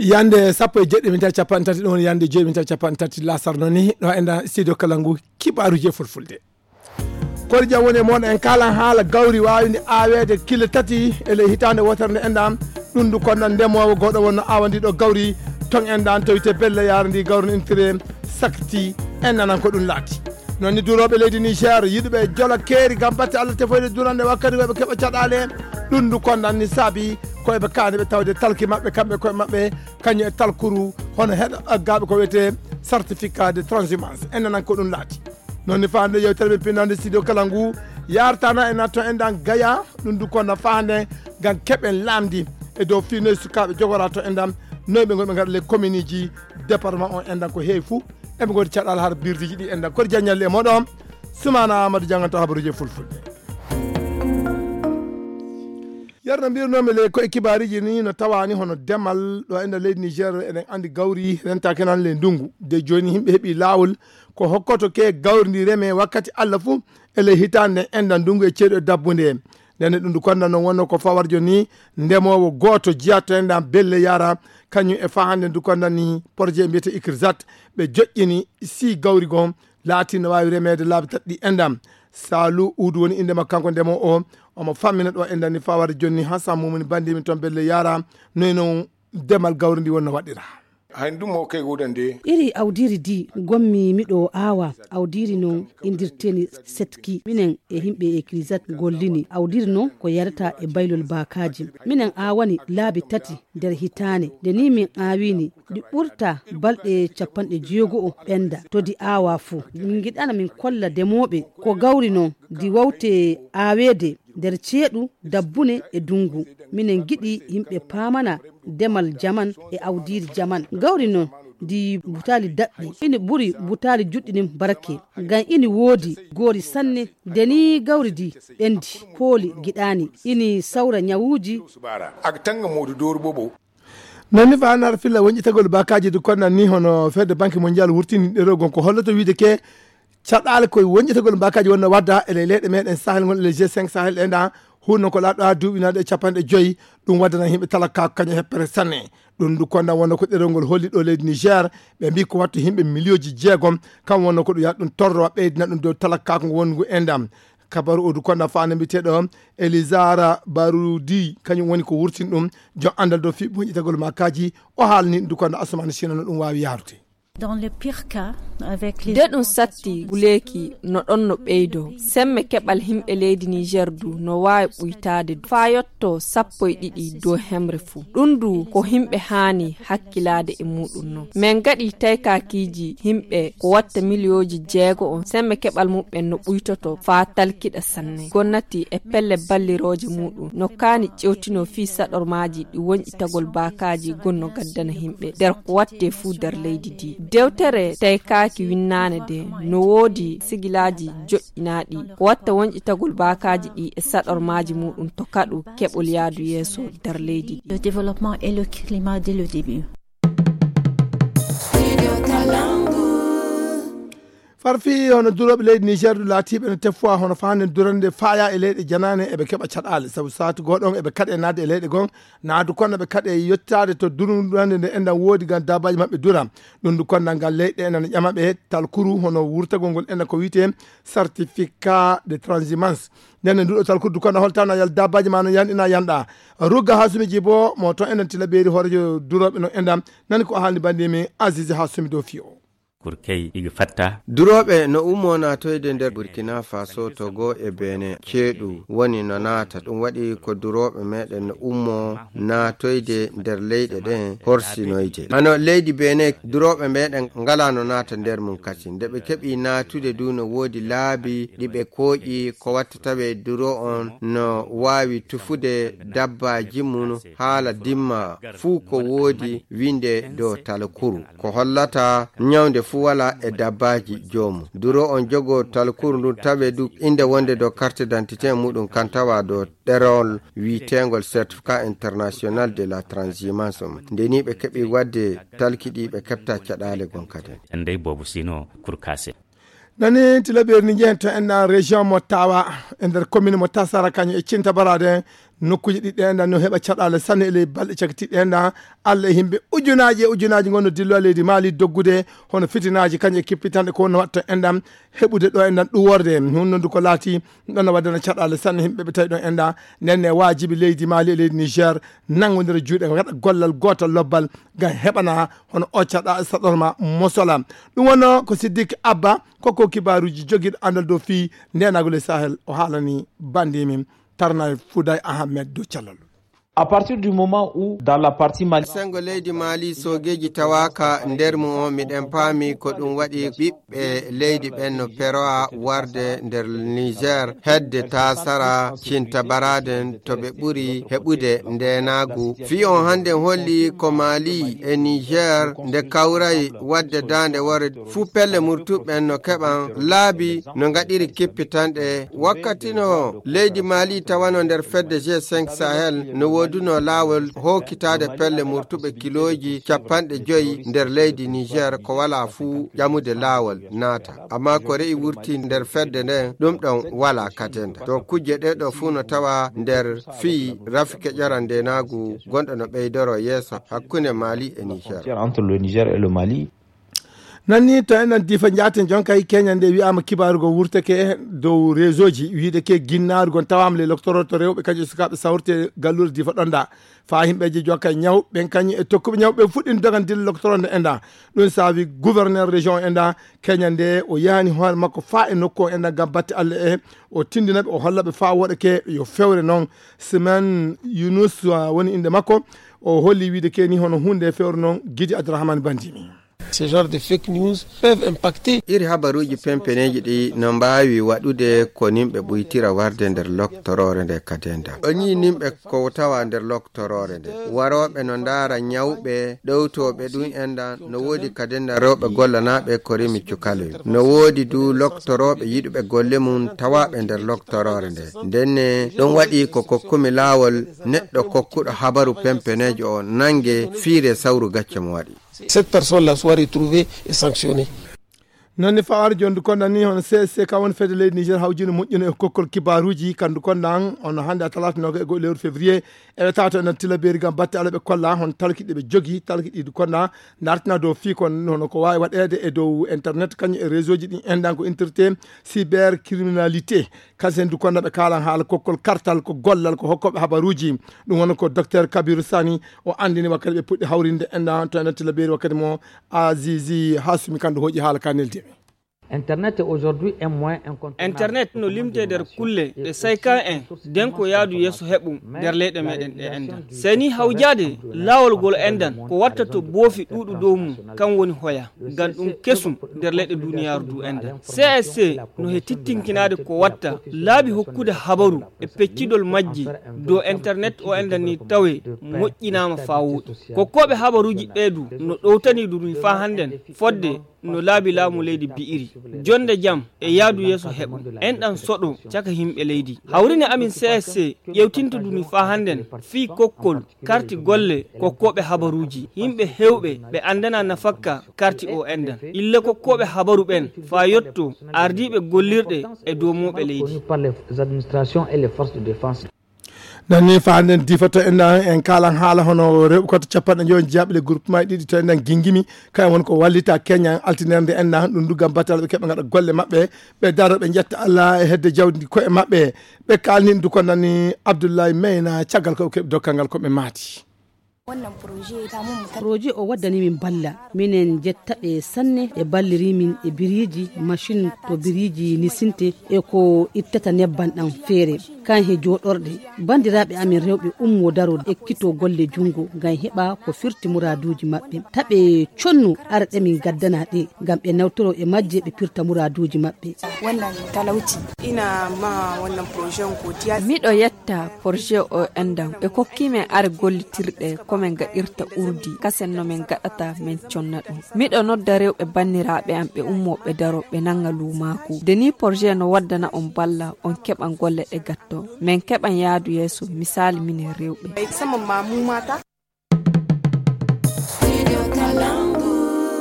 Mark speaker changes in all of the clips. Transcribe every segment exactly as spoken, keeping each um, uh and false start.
Speaker 1: yande sappo e jeɗɗi min tawi capanɗe tati ɗon yande joyi min tawi capanɗe tati lasarno ni ɗo enda studio kala ngu kibaruji fulfulde kono jam woni e moon en kalan haala gawri wawide awede kilo tati ele hitande wotere nde endam ɗum du konnan ndemowo goɗo wonno awa ndi ɗo gawri ton endan tawite belle yara ndi gawri intire sakti en nanan ko ɗum laati non ni duroɓe leydi Niger yiɗuɓe jola keeri gam batte Allah tefoyde durande wakkati koɓe keɓa caɗale ɗum du konnan ni saabi koyeɓe kaani ɓe tawde talki mabɓe kamɓe koye mabɓe kañum e talkuru hono heɗo aggaɓe ko wiyete certificat de transhumance en nanan ko ɗum laati non ni fande yewtere ɓe pinnande studio kala ngu yartana e natto endan gaya ɗum du konna fande gam keɓen lamdi e dow fino sukaɓe jogora to endam noyɓe gonɓe gaɗa les commune ji département on endan ko heewi fou eɓe godi caɗal har birdiji ɗi endan koto jañalle e moɗon sumana amadou janganta habaruji fulfulde yarno mbirnomi le ko e kibariji ni no tawani hono demal ɗo enda leydi Niger eɗen andi gawri rentake nan le ndungu de joni yimɓe heeɓi lawol ko hokkoto ke gawri ndi reme wakkati Allah fou ele hitande enda ndungu e ceeɗu e dabbude nene ɗum du konda noon wonno ko fawarjo ni ndemowo goto jiyato endan belle yara kañum e fahande du konda ni projet mbiyete Icrisat ɓe joƴƴini si gawri gon laati no wawi remede laabi tati ɗi endam Salou Oudou woni indema kanko ndemo o omo fammina ɗo endan ni fawade jonni Hassan Mumuni bandimi toon belle yara noy noon demal gawri ndi wonno waɗira
Speaker 2: hay ɗum o kay wodande
Speaker 3: iri awdiri di gommi miɗo awa awdiri noon indirteni setki minen e himɓe e Icrisat gollini awdiri noon ko yarata e baylol bakaji minen awani laabi tati nder hitane nde ni min awini ɗi ɓurta balɗe capanɗe jeego'o ɓenda to di awa fou min giɗana min kolla demoɓe ko gawri noon di wawte awede nder ceeɗu dabbune e dungu minen giɗi yimɓe pamana demal jaman e awdiri jaman gawri noon di butali daɗɗi ini ɓuri butali juɗɗi nin barake ngam ini woodi goori sanne deni gawri di ɓendi hooli giɗani ini sawra ñawuji
Speaker 2: ak tanga modu doru bobo
Speaker 1: nonni fanar filla wonƴitagol bakaji du konnan ni hono fedde banque mondial wurtini ɗerogon ko holloto wiide ke caɗale koye wonƴitagol bakaji wonno wadda ele leyɗe meɗen sahel gon ele G cinq sahel ɗenda hunno ko laɗɗo ha duuɓinaɗe capanɗe joyyi ɗum waddana yimɓe talaka kañum heppere sanne ɗum du konda wonno ko ɗerolngol holli ɗo leydi Niger ɓe mbi ko wattu yimɓe millioji jeegom kam wonno ko ɗum yaha ɗum torrowa ɓeydina ɗum dow talaka ko wongu endam kabaru o du konda fande mbiteɗo Elisara Baroudi kañum woni ko wurtin ɗum jon andal dow fiɓe wonƴitagol makaji o haalni du konda Asmani Sina no ɗum wawi yarude
Speaker 4: nde ɗum satti guleki no ɗon no ɓeydo semme keɓal himɓe leydi Niger du no wawi ɓuytade fa yotto sappo e ɗiɗi dow hemre fuu ɗum du ko himɓe hani hakkilade e muɗum no min gaɗi taykakiji himɓe ko watta milioji jeego on semme keɓal muɓɓen no ɓuytoto fa talkiɗa sanne gonnati e pelle balliroje muɗum no kani ƴewtino fi saɗormaji ɗi wonƴitagol bakaji gonno gaddana himɓe nder ko watte fuu nder leydi di dewtere taykaki winnane de no woodi sigilaji joƴƴinaɗi ko watta wonƴitagol bakaji ɗi e saɗormaji muɗum to kaɗu keɓol yaadu yeeso nder leydi
Speaker 5: le développement et le climat dès le début.
Speaker 1: farfi hono duroɓe leydi Niger du laatiɓe no tefoa hono fande durande faya e leyɗe janane eɓe keɓa caɗale saabu satu goɗon eɓe kaaɗe nadde e leyɗe gon naadu konno ɓe kaaɗe yettade to durande nde endan woodi gam dabaji mabɓe dura ɗum du konnal ngal leyɗe enen ƴamaɓe talkuru hono wurtagol ngol endan ko wiyete certificat de transhumance nden nduɗo talkuru du konno holtano yal dabaji ma no yanɗina yanɗa rugga hasumiji bo mo to enen tila ɓeeri horejo duroɓe no endam nani ko haalni bandimi Aziz Hasumi dow fiyo
Speaker 6: kurkey iga fatta
Speaker 7: duroɓe no ummo natoyde nder Burkina Faso Togo e Benin ceeɗu woni no naata ɗum waɗi ko duroɓe meɗen no ummo natoyde nder leyɗe ɗen horsinoyde ano leydi Benin duroɓe meɗen ngala no naata nder mum kadi nde ɓe keeɓi natude du no woodi laabi ɗiɓe kooƴi ko wattataɓe duro on no wawi tufude dabbaji mum haala dimma fuu ko woodi winde dow talkuru ko hollata nyawde fu wala e dabbaji joomu duro on jogo talkuru ndu tawe du inde wonde do carte d'identité muɗum kan tawa do ɗerol wiitengol certificat international de la transhumance ndeni ɓe keɓi wadde talkiɗi ɓe keɓta caɗale gon kadi
Speaker 6: ndey bobo sino kurkase
Speaker 1: nani tilaɓeri ni jehen to en région mo tawa e nder commune mo tasara kañum e cinta barade nokkuji ɗi ɗenda no heɓa caɗale sanne ele balɗe cakati ɗenda Allah himɓe ujunaji e ujunaji gonno dillo leydi Mali doggude hono fitinaji kanje kippitanɗe ko no watta endam heɓude ɗo endan ɗuworde honno ko laati ɗon waddana caɗale sanne himɓe ɓe tawi ɗon enda nenne wajibi leydi Mali e leydi Niger nangodira juuɗe waɗa gollal gotal lobbal ngam heɓana hono o caɗa saɗorma mosola ɗum wonno ko Siddique Abba koko kibaruji joguiɗo andal dow fi ndenagol Sahel o haalani bandimin Tarna Fouday Ahmed do Chalal.
Speaker 8: À partir du moment où dans la partie Mali
Speaker 7: sengo leydi Mali sogeji tawaka nder mo miɗen paami ko ɗum waɗi ɓiɓɓe leydi ɓen no peroa warde nder Niger hedde tasara cinta baraden to ɓe ɓuri heɓude ndenagu fi on hande holli ko Mali e Niger nde kawray wadde dande wore fu pelle murtuɓen no keɓan laabi no gaɗiri kippitanɗe wakkati no leydi Mali tawano nder fedde G cinq Sahel no duno lawol hokkitade pelle murtuɓe kiloji capanɗe joyi nder leydi Niger ko wala fu ƴamude lawol naata amma ko re'i wurti nder fedde nden ɗum ɗon wala katenda to kujje ɗe ɗo fu no tawa nder fi rafike ƴarande nagu gonɗo no ɓeydoro yeeso hakkunde Mali e Niger
Speaker 8: entre le Niger et le Mali.
Speaker 1: Nanni to enen difa jaten jonka e Kenya nde wi'ama kibaru go wurtake dow réseau ji wiide ke ginnaru gon tawam le docteur to rewbe kaji sukabe sawrte gallure difa donda fa himbeji jonka nyaw ben kanyi e tokkube nyaw be fuddin dogan dil docteur nde enda don savi gouverneur région enda Kenya nde o yani hoore makko fa e nokko enda gam batte alle e o tindinabe o hollabe fa wodake yo fewre non semaine Yunus woni inde makko o holli wiide ke ni hono hunde fewre non Gidi Abdourahmane Bandimi.
Speaker 9: Ce genre de fake news peuvent impacter.
Speaker 7: iri habaruji pempeneji ɗi no mbawi waɗude ko nimɓe ɓuytira warde nder loktorore nde kadenda o ñi nimɓe ko tawa nder loktorore nde waroɓe no ndaara ñawɓe ɗowtoɓe ɗum enda no woodi kadenda rewɓe gollanaɓe ko rimi cukaloy no woodi du loktoroɓe yiɗuɓe golle mum tawaɓe nder loktorore nde ndenne ɗum waɗi ko kokkumi laawol neɗɗo kokkuɗo habaru pempeneji o nangue fiire sawru gacce mo waɗi.
Speaker 9: Cette personne-là soit retrouvée et sanctionnée.
Speaker 1: nonni fawar jondu konda ni on C C ka won fede leydi Niger hawjino moƴƴino e kokkol kibaruji kandu kondan on hande a talata noga e go lewru février e tato en tilaberi gam batte ala be kolla hon talkiɗe be jogi talkiɗi du konda nartina do fi kon hono ko wawi waɗede e dow internet kañum e réseau ji ɗi endan ko interté cyber criminalité kasen du konda ɓe kalan haala kokkol kartal ko gollal ko hokkoɓe habaruji ɗum woni ko docteur Kabiru Sani o andini wakkati ɓe puɗɗi hawrinde endan to en tilaberi wakkati mo Azizi Hasumi kandu hoƴi haala kanelde
Speaker 10: Internet est aujourd'hui un moyen incontournable.
Speaker 11: Internet no limte der kulle de sayka en den ko yaadu yeso hebum der leyde meden e endan seni hawjade lawol gol endan ko watta to bofi dudu dow mum kan woni hoya gan dum kesum der leyde duniyaaru du endan C S C no he tittinkinade ko watta laabi hokkude habaru e peccidol majji do internet o endan ni tawe moƴƴinama fawude ko kobe habaruji beedu no dowtani dum fa handen fodde no laabi laamu leydi bi'iri jonde jam e yaadu yeso heɓa en ɗan soɗo caka himɓe leydi hawrini amin C S C ƴewtinta duni fa handen fi kokkol karti golle kokkoɓe habaruji yimɓe hewɓe ɓe andana nafakka karti o endan ille kokkoɓe habaru ɓen fa yetto ardiɓe gollirɗe e dow moɓe leydi
Speaker 1: nani fa handen difato en en kalan haala hono rewɓe koto capanɗe joyi jaɓɓe groupement ɗiɗi to en gingimi kayen won ko wallita Kenya altinerde en na ɗum dugam batal ɓe keɓe gaɗa golle mabɓe ɓe daro ɓe jetta Allah e hedde jawdi koye mabɓe ɓe kalnin du ko nani Abdoulaye Meyna caggal ko keɓe dokkal ngal koɓe maati
Speaker 3: wannan projet o waddani min balla minen jettaɓe sanne e balliri min e biriji machine to biriji ni sinte e ko ittata nebban ɗan feere kan he joɗorɗe bandiraɓe amin rewɓe ummo daro ekkito golle jungo ngam heɓa ko firti muraduji maɓɓe taɓe connu arɗe min gaddana ɗe ngam ɓe nawtoro e majje ɓe pirta muraduji maɓɓe
Speaker 12: wannan talauci ina ma wannan projet ko tiya
Speaker 4: miɗo yetta projet o endan ɓe kokkimen are gollitirɗe min gaɗirta urdi kasen no min gaɗata min conna ɗum miɗo nodda rewɓe banniraɓe am ɓe ummoɓe daro ɓe nanga lumaku deni projet no waddana on balla on keɓan golle ɗe gatto min keɓan yaadu yeeso misali minen rewɓe
Speaker 12: sama mamu mata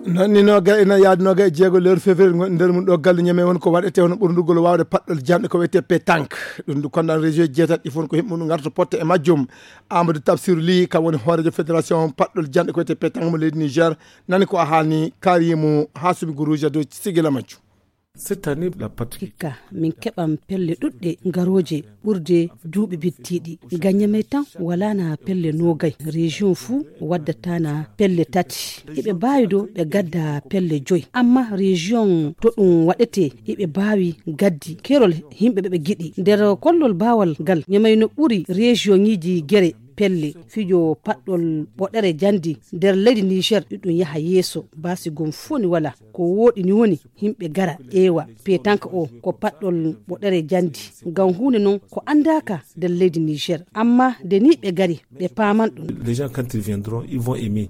Speaker 1: nanni no ga ina yaad no ga jeego leur février nder mun do galle nyame won ko wadete won burdugol wawde paddol jamde ko wete pétanque dum du kondan région jeetat il faut ko himmu ngarto potte e majjum Amadou Tafsir Ly ka woni horejo fédération paddol jamde ko wete pétanque mo leydi Niger nani ko ahani karimu hasubi guruja do sigila majju.
Speaker 13: Cette année, la
Speaker 3: Patrick min keɓam pelle ɗuɗɗe garoje ɓurde duuɓi bittiɗi gañamay tan wala na pelle nogay région fuu waddata na pelle tati eɓe bawi do ɓe gadda pelle joyi amma région to ɗum waɗete eɓe bawi gaddi kerol himɓe ɓe ɓe giɗi nder kollol bawal gal ñamay no ɓuri région ñiji guere pelle fijo paɗɗol ɓoɗere jandi nder leydi Niger ɗum yaha yeeso basi gom foni wala ko woɗi ni woni himɓe gara ewa pétanque o ko paɗɗol ɓoɗere jandi ngam hunde non ko andaka nder leydi Niger amma de ni ɓe gari ɓe paman ɗum.
Speaker 13: Les gens quand ils viendront ils vont aimer.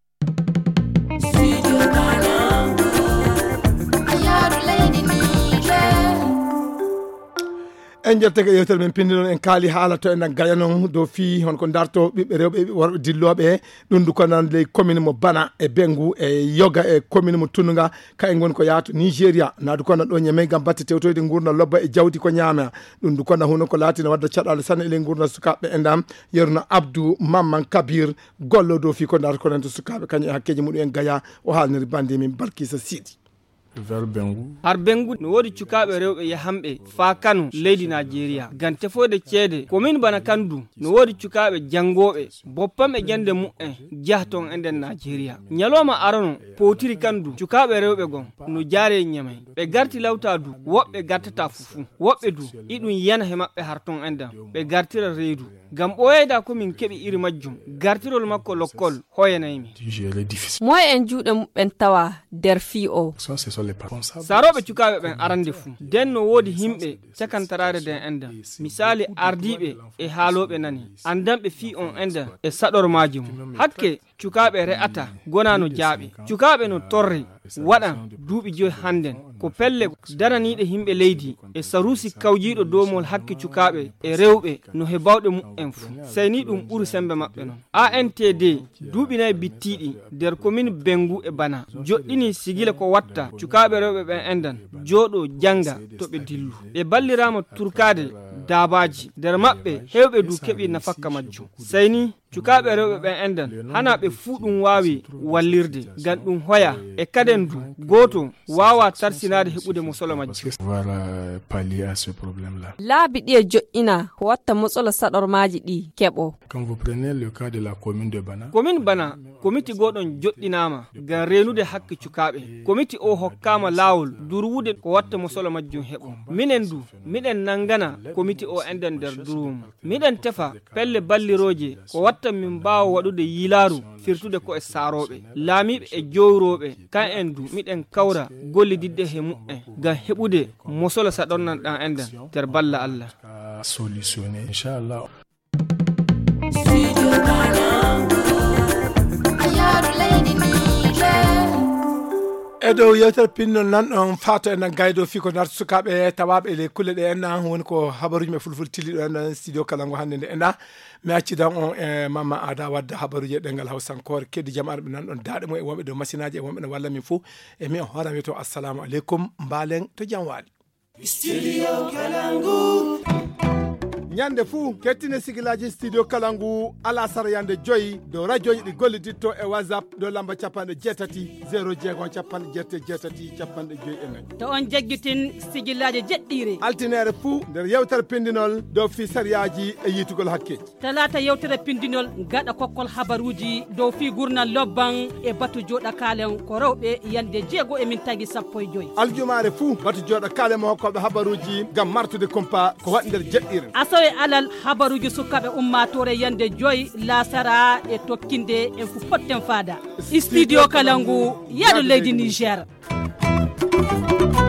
Speaker 1: en jettake yewtere men pindinon en kaali haala to en gayanon do fi hon ko darto ɓiɓɓe rewɓe worɓe dilloɓe ɗum du ko nan ley commune mo Bana e Bengu e Yoga e commune mo Tunuga ka en gon ko yaato Nigeria naadu ko nan ɗo ñeme gam batte tewtoyde gurna lobba e jawdi ko ñaama ɗum du ko nan huno ko latina wadda caɗale sanne ele gurna sukaɓe endam yerno Abdou Mamman Kabir gollo do fi ko darto ko nan to sukaɓe kañum e hakkeji muɗum en gaya o haalniri bande min Barkisa Sidi.
Speaker 11: Vers Bengu. Har Bengu no wodi cukaɓe rewɓe yahamɓe fa Kano leydi Nigeria gante fode ceede commune Bana Kandu no wodi cukaɓe jangoɓe boppam e jande mu'en jahton e nden Nigeria nyaloma arano potiri Kandu cukaɓe rewɓe gon no jaare nyamay ɓe garti lawtadu woɓɓe gartata fufu woɓɓe du iɗum yana he maɓɓe harton endan ɓe gartira reedu gam ɓoyayda komin keɓi iri majjum gartirol makko lokkol hoyanaymi
Speaker 4: moy en juuɗe muɓɓen tawa der fi o
Speaker 11: saroɓe cukaɓe ɓen arande fuu den no woodi himɓe cakantarare den enda misali ardiɓe e haaloɓe nani andanɓe fi on enda e saɗor majum hakke cukaɓe re'ata gona no jaaɓe cukaɓe no torre waɗan duuɓi joyi handen ko pelle daraniɗe himɓe leydi e sarusi kawjiɗo domol hakke cukaɓe e rewɓe no hebawɗe mu'en fuu seyni ɗum ɓuri sembe maɓɓe non A N T D duuɓi nayi bittiɗi nder commune Bengu e Bana joɗɗini sigile ko watta cukaɓe rewɓe ɓen endan jooɗo janga to ɓe dillu ɓe ballirama turkade dabaji nder maɓɓe hewɓe du keɓi nafakka majjum seyni cukaɓe rewɓe ɓen endan hana ɓe fuu ɗum wawi wallirde ngam ɗum hoya e kaden du goto wawa tarsinade heɓude mo solo majjum
Speaker 4: laabi ɗi e joƴƴina watta mosola saɗormaji ɗi keɓo.
Speaker 11: commune Bana komiti goɗon joɗɗinama ngam renude hakke cukaɓe komiti o hokkama lawol durwude ko watta mo solo majjum heɓo minen du miɗen nangana komiti o enden nder durwum miɗen tefa pelle balliroje ko watta min mbawa waɗude yilaru firtude ko e saroɓe laamiɓe e jowroɓe kan en du miɗen kawra gollididde he mu'en ngam heɓude mosola saɗornan ɗan enden nder balla Allah
Speaker 13: solutionné inchallah.
Speaker 1: e dow yewtere pinnon nan ɗon fato en gaydo fi ko darto sukaɓe tawaɓe le kulle ɗe enna woni ko habaruji me fulful tilliɗo en studio kala ngo hande nde enna mi accidan on e Mama Ada wadda habaruji e ɗengal hawsankore keddi jaam arɓe nan ɗon daaɗe mo e wonɓe dow machine aji e wonɓe ne walla min fou e mi on hoorami to assalamu aleykum mbalen to jaam waali studio Kalangu. ñande fuu kettine sigilaji studio Kalangu ala sara yande joyi dow radioji ɗi golliditto e whatsapp dow lamba capanɗe jeetati zéro jeegom capanɗe jeette jeetati capanɗe joyi e nayyi
Speaker 3: to on jagguitin sigillaji jeɗɗiri
Speaker 1: altinere fuu nder yewtere pindinol dow fi sariyaji e yitugol hakkeji
Speaker 3: talata yewtere pindinol gaɗa kokkol habaruji dow fi gurnal lobban e batu joɗa kalen ko rewɓe yande jeego e min tagui sappo e joyi
Speaker 1: aljumare fuu batu joɗa kalen mo hokkoɓe habaruji gam martude compa ko waɗi nder jeɗɗire
Speaker 3: asawe alal habaruji sukaɓe ummatore yande joyi lasara e tokkinde en fu potten fada studio Kalangu yaɗo leydi Niger.